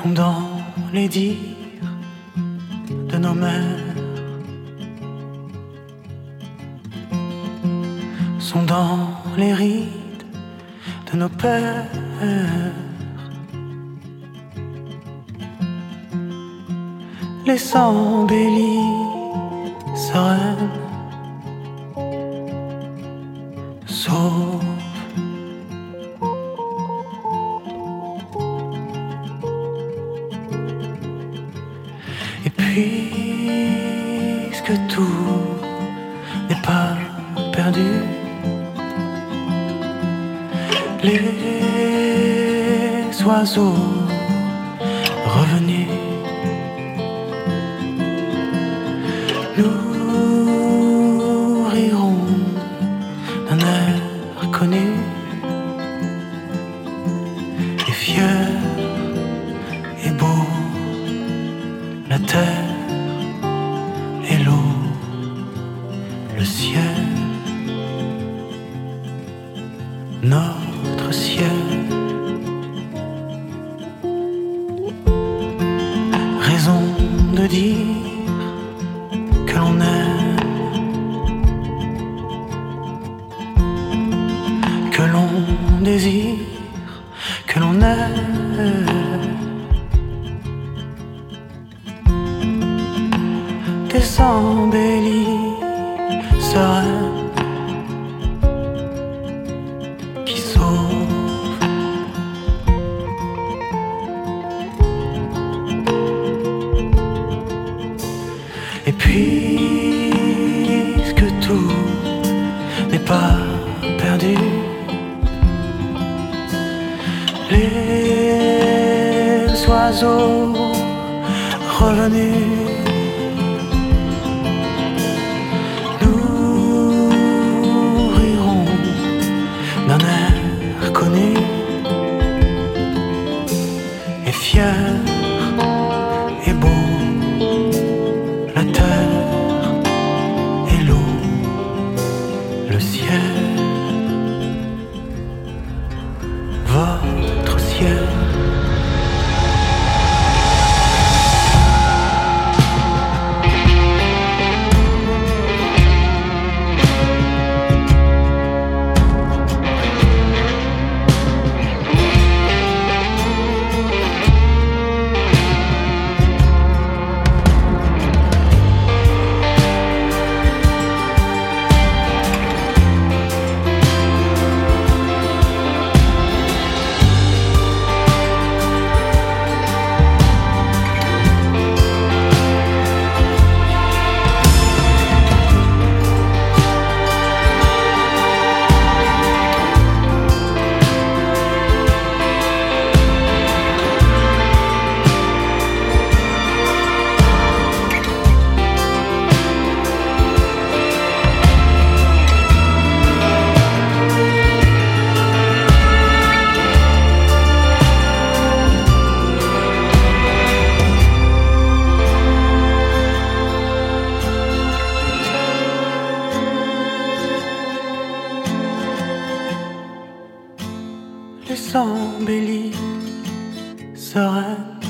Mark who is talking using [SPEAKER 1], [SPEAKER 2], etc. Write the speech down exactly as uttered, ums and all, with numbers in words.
[SPEAKER 1] sont dans les dires de nos mères, sont dans les rides de nos pères. Les embellis sereines sauvent. Et puisque tout n'est pas perdu, les oiseaux revenus nous rirons d'un air connu et fier et beau, la terre et l'eau, le ciel, notre ciel. Raison de dire que l'on aime, que l'on désire, que l'on aime. Des embellis sereines qui sauvent. Et puisque tout n'est pas perdu, les oiseaux revenus nous rirons d'un air connu et fier et beau, la terre et l'eau, le ciel, votre ciel. Les embellis sereines